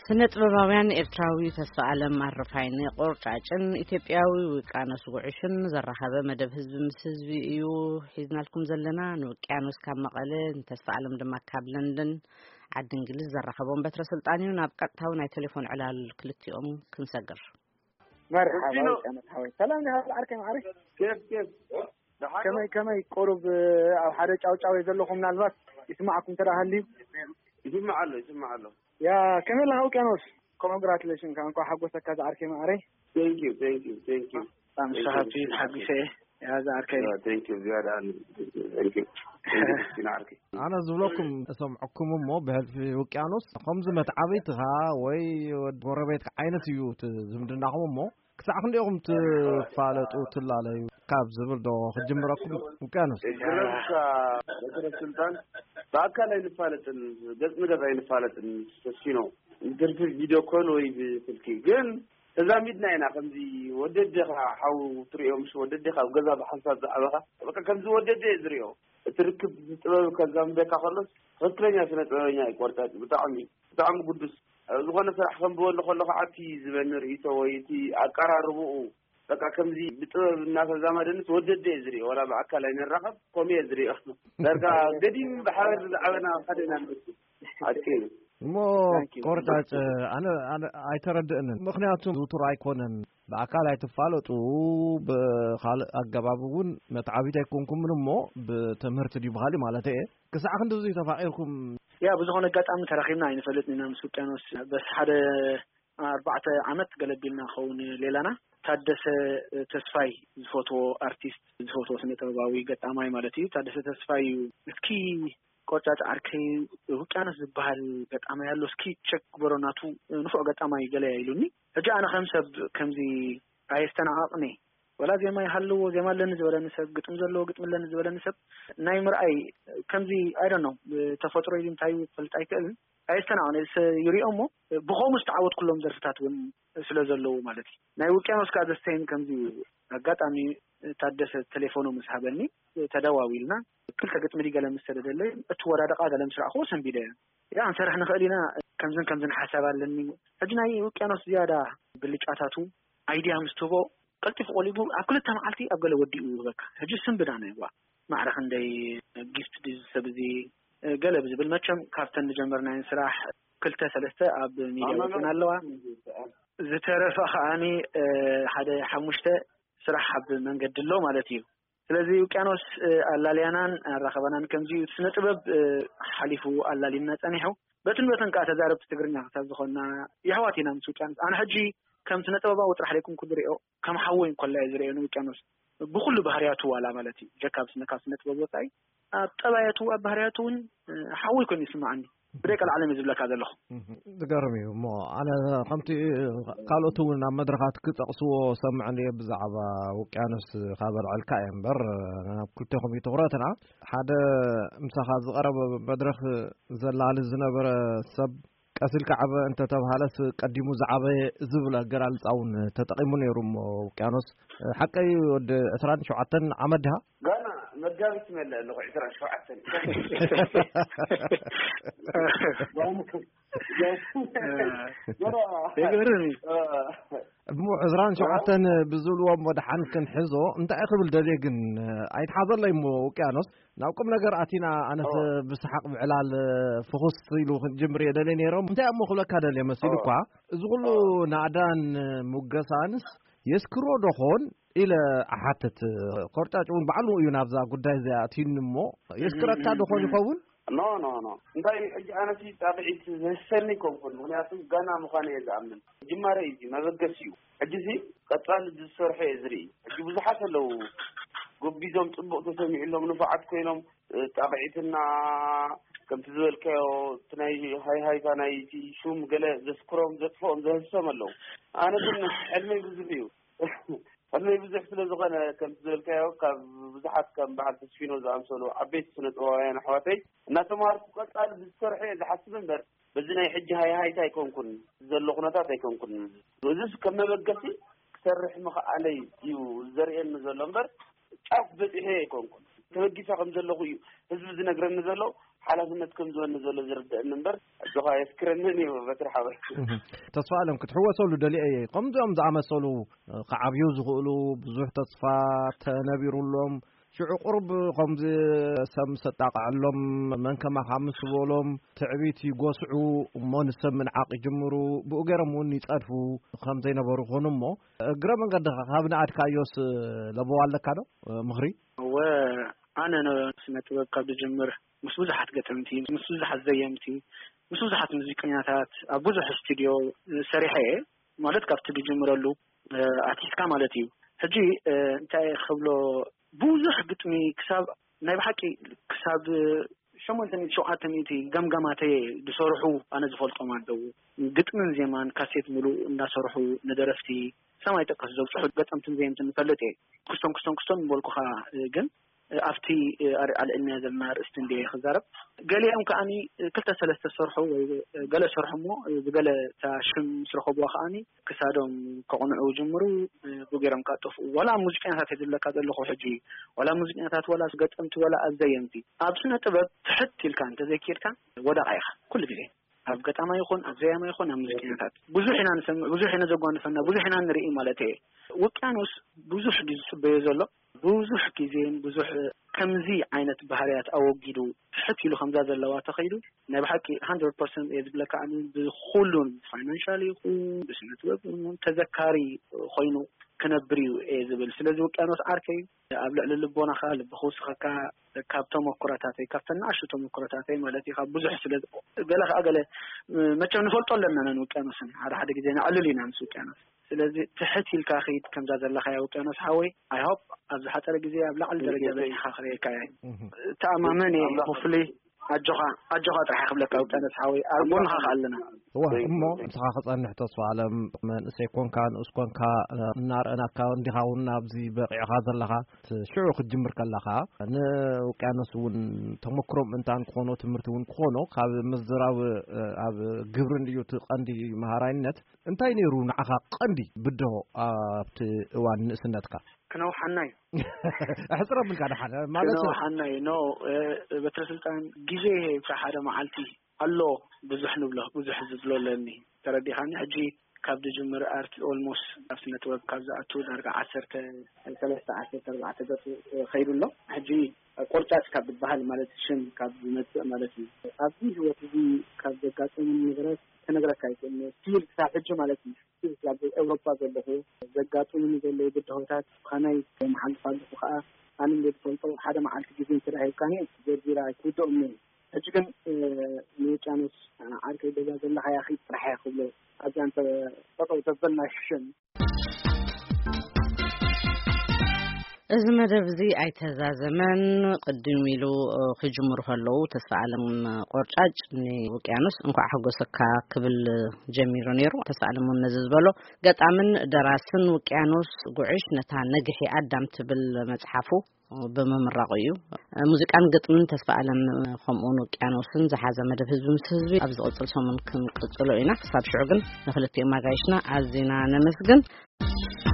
سنة باباوያን ኤርትራዊ ተስፋ ዓለም ማረፋይነ ቆርጫጭን ኢትዮጵያዊ ወቃነስ ጉዕሽን ዘራኸበ መደብ ህዝብ ምስ ህዝብ እዩ ሒዝናልኩም ዘለና ንውቅያኖስ ካብ መቀለ ተስፋ ዓለም ድማ ካብ ለንደን ዓዲ እንግሊዝ ዘራኸቦም በትረ ስልጣኒው ናብ ቀጥታው ናይ ቴሌፎን ዕላል ክልቲኦም ክንሰግር مرحبا انا حوي سلام يا عركه معرف كيف كما يقرب او حدا ጫውጫው يزلكم ምናልባት يسمعكم ترى هلي يسمع له يا كمل هاوكانوس congratulations كان كو حقوسك كذا عركه معري thank you I'm so happy حبيبي يا عركه thank you زياده thank you أنا زولكم سمعكم مو بهالفي وقيانوس خمس متعبيتها وي وربيت عينة يوت زمدناهم مو كساعة خليهم تفعلوا تلالي كاب زبل دو خجمركم وقيانوس بدر السلطان باكل ينفعلت جزء نجا ينفعلت تسكينو درت فيديو كول وي بتلكي جن إذا ميدنا هنا كمزي وددها حاو تريهم شو وددها وجزا بحساب زعبها بقى كمزي وددها يزريو تركب تطلع كذام بيك خلص غترينيا سنة تطلعينيا يقولتها بتعم قدس زغنا فرح خنبول خلق عتي زبن رئيسه ويتي أقراربو بقى كمزي بتطلع الناس زمان ودد يزري ولا بعكلا لين الرقب قومي يزري درجة قديم بحاول عنا خدنا بس أكيد مو قرطاچ انا ايتردن مخنياتو دوتور ايكونن باكال ايتفالطو بخال اغبابون متعابيت ايكونكم منمو بتمرت دي بخالي مالته كساع خندوزي تفاعلكم يا بزغون قطعم ترخينا ينفلتنا مسوقانوس بس حدا 4 عمت قلبيلنا خون ليلانا ታደሰ ተስፋይ ፎቶ አርቲስት ፎቶ ስነጥበባዊ ገጣማይ ማለት እዩ ታደሰ ተስፋይ እስኪ ቆጫጭ አርከይ ውቅያኖስ ዝበሃል ገጣማይ ያለው እስኪ ቸክ በሮናቱ ንፎ ገጣማይ ገለ ያይሉኒ እጂ አና ከምሰብ ከምዚ አይስተናቅኔ ወላ ዜማ ይሐልው ዜማ ለነ ዝበለን ሰብ ግጥም ዘሎ ግጥም ለነ ዝበለን ሰብ ናይ ምርአይ ከምዚ አይ ዶንት ኖ ተፈጥሮ ይንታዩ ፍልጣይ ከል አይስተናቅኔ ይሪኦሞ ብኾሙስ ተዓወት ኩሎም ዘርፍታት ወን ስለዘለው ማለት ናይ ውቅያኖስ ካደስተይን ከምዚ አጋጣሚ ታደሰ ቴሌፎኑ መስሐበኒ ተደዋዊልና كل كجت مريجا لمستدل أتورا دقة لم سرعة خوسن بداية يعني سرحنا خلينا كمزن حسابا لني أجناي وكانوا زيادة باللي جاتاتو أيديها مستوى قلت في قولي أكل تمعلتي أقول ودي أوبك هجس بدانا يبغى ما أعرف عندي جيفت ديز سبزي قلب زي بالمتشم كابتن جمرنا سراح كل ثلاثة أب ميجا وكنا اللوا زترف أخاني حدا حمشته سراح حب من قد اللو مالتيو ስለዚህ ውቅያኖስ አላሊያናን አራኸባናን ከምዚ ስነጥበብ ሐሊፉ አላሊና ጸኒሑ በትንበተን ቃ ተዛረብ ትግርኛ ተዝኾና ይህዋቲና ምስ ውቅያኖስ አነ ሕጂ ከም ስነጥበባ ወጥራሕ ለኩም ኩድሪኦ ከም ሓወይ ኮላ ይዝሪኦ ውቅያኖስ ብኩሉ ባህሪያቱ ዋላ ማለት እዩ ጀካብ ስነጥበብ ወጣይ አጠባያቱ ባህሪያቱን ሓወይ ኮን ይስማዓኒ بريك العالم يزبلك هذا له دقرمي مو أنا قمتي قالوا تونا مدرخات كتقصو سمعني بزعبة وكانس خبر على الكائن بر أنا كنت أخذ في تغراتنا حدا مسخات قرب مدرخ زلال الزنبر سب كأسل كعبة أنت تبهالس قديمو زعبة زبلة قرال أون تتقيمون يروم وكانس حقا يود أسران شعاتن عمدها قانا مجابي اسم الله اللغة أسران شعاتن مو عذران شعاتن بزولوا مدحان كن حزو انت اخبل دليقن ايت حاضر لي مو وكانوس ناوكم نقر اتينا انا بسحق بعلال فخص يلو جمري دلين يروم انت امو خلك هذا اللي مسيلكوا زغلو نادان مقسانس يسكرو دخون الى احاتت قرطاچون بعلو ينابزا قداي زياتين مو يسكرتا دخون يفون no انت انا في تابعت هسني كونكون مناسب غنا مخانه يزامن جماره يجي مزغسيو اجزي قطال السرح يزري اجي بزحات لو غبيزوم طبق تسمع لهم نفعت كينهم تابعتنا كم تزلكو تناي هاي كاناي تي شوم غله زسكروم زفوم زسملو انا كن علمي بزبيو أنا يبزح في الزغنا كم تزلكوا كبزحات كم بعد تشفينه زامسلو عبيت سنة وين حواتي الناس ما عرفوا قال بالسرعة إذا حسبن بر بزنا يحج هاي تايكون كن زلقنا تايكون كن وزس كم بقسي سرح مخ علي يو زرعين مزلمبر أثبت إيه يكون كن ተበጊሳ ከም ዘለኹ እዩ ህዝቢ ዝነግረኒ ዘሎ ሓላፍነት ከም ዝወኒ ዘሎ ዝርድአኒ እምበር እጆኻ የስክረንን እዩ በትሪ ሓበል ተስፋ ኣለም ክትሕወሰሉ ደሊአ እየ ከምዚኦም ዝኣመሰሉ ከዓብዩ ዝኽእሉ ብዙሕ ተስፋ ተነቢሩሎም ሽዑ ቁርብ ከምዚ ሰብ ሰጣቃዕሎም መንከማ ሓምስ በሎም ትዕቢት ይጎስዑ እሞ ንሰብ ምንዓቅ ይጅምሩ ብኡ ገይሮም እውን ይፀድፉ ከም ዘይነበሩ ኮኑ እሞ እግረ መንገዲ ካብ ንኣድካዮስ ለበዋ ኣለካ ዶ ምኽሪ ኣነ ስነ ጥበብ ካብ ዝጅምር ምስ ብዙሓት ገጠምቲ ምስ ብዙሓት ዘየምቲ ምስ ብዙሓት ሙዚቀኛታት ኣብ ብዙሕ ስቱድዮ ሰሪሐ ማለት ካብቲ ዝጅምረሉ ኣርቲስtka ማለት እዩ ሕጂ እንታይ ክብሎ ብዙሕ ግጥሚ ክሳብ ናይ ብሓቂ ክሳብ 800 ገምገማተይ ዝሰርሑ ኣነ ዝፈልጦም ኣለዉ ግጥምን ዜማን ካሴት ሙሉእ እንዳሰርሑ ንደረፍቲ ሰማይ ጠቀስ ዘብፅሑ ገጠምትን ዜምትን ንፈልጥ እየ ክስቶም ንበልኩኻ ግን ኣብቲ ኣልዕልና ዘለና ርእስቲ እንደ ክዛረብ ገሊኦም ከዓኒ 2-3 ሰርሑ ወይ ገለ ሰርሑ እሞ ብገለ ታሽም ስረኸብዋ ከዓኒ ክሳዶም ከቕንዑ ጅምሩ ብገይሮም ካጠፍኡ ወላ ሙዚቀኛታት የድለካ ዘለኹ ሕጂ ወላ ሙዚቀኛታት ወላ ገጠምቲ ወላ ኣዘየምቲ ኣብ ስነ ጥበብ ትሕት ኢልካ እንተዘይኪድካ ወዳቕ ኢኻ ኩሉ ግዜ ኣብ ገጣማ ይኹን ኣብ ዘያማ ይኹን ኣብ ሙዚቀኛታት ብዙሕ ኢና ንሰምዕ ብዙሕ ኢና ዘጓንፈና ብዙሕ ኢና ንርኢ ማለት እየ ውቅያኖስ ብዙሕ ግዜ ዝፅበዮ ዘሎ ብዙሕ ግዜን ብዙሕ ከምዚ ዓይነት ባህርያት ኣወጊዱ ትሕት ኢሉ ከምዛ ዘለዋ ተኸይዱ ናይ ብሓቂ 100% የዝብለካ ኣነ ብኩሉን ፋይናንሻል ይኹን ብስነ ጥበብ ተዘካሪ ኮይኑ ክነብር እዩ ዝብል ስለዚ ውቅያኖስ ዓርከይ ኣብ ልዕሊ ልቦናኻ ልብኻ ውስኸካ ካብ ተመኩሮታተይ ካብ ተናእሹ ተመኩሮታተይ ማለት እዩ ካብ ብዙሕ ስለ ገለ ከዓ ገለ መቸም ንፈልጦ ኣለና ነን ውቅያኖስን ሓደ ግዜ ንዕልል ኢና ምስ ውቅያኖስ ስለዚ ትሕት ኢልካ ኸይድ ከምዛ ዘለኻ ያ ውቅያኖስ ሓወይ ኣይ ሆፕ ኣብ ዝሓፀረ ግዜ ኣብ ላዕሊ ደረጃ በፂሕካ ክሪአካ እየ ተኣማመን እየ ሆፍሊ ኣጆኻ ጥራሕ ክብለካ ውቅያኖስ ሓወይ ኣብ ጎንኻ ኣለና እሞ ንስኻ ክፀንሕ ተስፋ ኣለም መንእሰይ ኮንካ ንእስ ኮንካ እናርአናካ እንዲኻ እውን ኣብዚ በቂዕኻ ዘለኻ ሽዑ ክትጅምር ከለኻ ንውቅያኖስ እውን ተመክሮም እንታን ክኾኑ ትምህርቲ እውን ክኾኑ ካብ ምዝራብ ኣብ ግብርን እዩ ቀንዲ መሃራይነት እንታይ ነይሩ ንዓኻ ቀንዲ ብድሆ ኣብቲ እዋን ንእስነትካ ክነውሓና እዩ ሕፅረ ምንካ ድሓደ ማለት ክነውሓና እዩ ኖ በትረ ስልጣን ግዜ ሓደ መዓልቲ ኣሎ ብዙሕ ንብሎ ብዙሕ ዝብሎለኒ ተረዲኻኒ ሕጂ ካብ ዝጅምር ኣርት ኦልሞስት ኣብ ስነ ጥበብ ካብ ዝኣቱ ዳርጋ 13-14 ገጽ ኸይዱሎ ሕጂ ቆርጫጭ ካብ ዝበሃል ማለት ሽም ካብ ዝመጽእ ማለት እዩ ኣብዚ ህይወት እዚ ካብ ዘጋጠሙ ነገራት ከነግረካ ይክእል ስቲል ክሳብ ሕጂ ማለት እዩ ስቲል ኣብ ኤውሮፓ ዘለኹ ዘጋጠሙ ዘለዉ ብድሆታት ከመይ መሓልፋ ኣለኹ ከዓ ኣነ ዝፈልጦ ሓደ መዓልቲ ግዜ እንትረኺብካኒ ዘርዚራ ይኩዶም ሕጂ ግን ንውቅያኖስ ዓርከይ ደጋ ዘለኻ ያኺ ጥራሕ ክብሎ ኣብዚ አንተ ጠጠው ተበልና ሽን እዚ መደብ እዚ ኣይተዛዘመን ቅድም ኢሉ ክጅምሩ ከለዉ ተስፋ ኣለም ቆርጫጭ ንውቅያኖስ እንኳዕ ሕጎሰካ ክብል ጀሚሩ ነይሩ ተስፋ ኣለም ነዚ ዝበሎ ገጣምን ደራስን ውቅያኖስ ጉዕሽ ነታ ነግሒ ኣዳም ትብል መፅሓፉ በመምራቅ እዩ ሙዚቃን ግጥምን ተስፋ ኣለም ከምኡን ውቅያኖስን ዝሓዘ መደብ ህዝቢ ምስ ህዝቢ ኣብ ዝቕፅል ሰሙን ክንቅፅሎ ኢና ክሳብ ሽዑ ግን ንክልቲኦም ኣጋይሽና ኣዝና ነመስግን